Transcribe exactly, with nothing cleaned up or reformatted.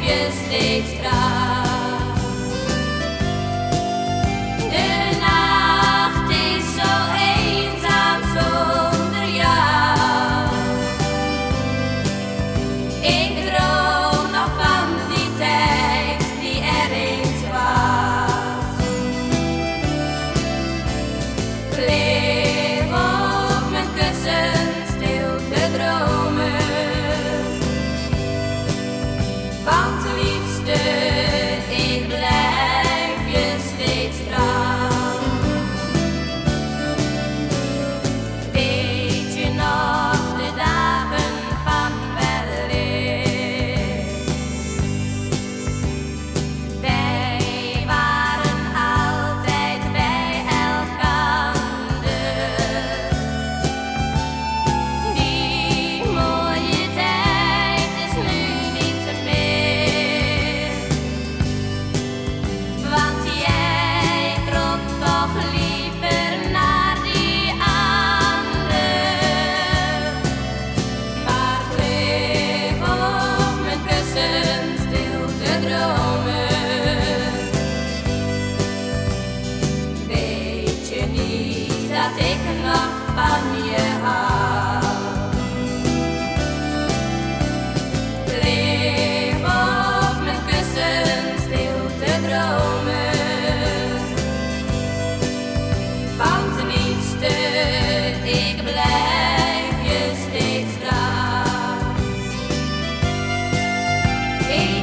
je steeds trouw. De nacht is zo eenzaam zonder jou. Ik droom nog van die tijd die er eens was. Ik leef op mijn kussen stil te dromen. Want liefste, ik blijf je steeds trouw. Weet je nog de dagen van weleer? Wij waren altijd bij elkander. Die mooie tijd is nu niet meer. Want jij trok toch liever naar die ander. Maar ik lig op mijn kussen stil te dromen. Weet je niet dat ik nog van je hou? Ik lig op mijn kussen stil te dromen. Want liefste, ik blijf je steeds trouw. Ik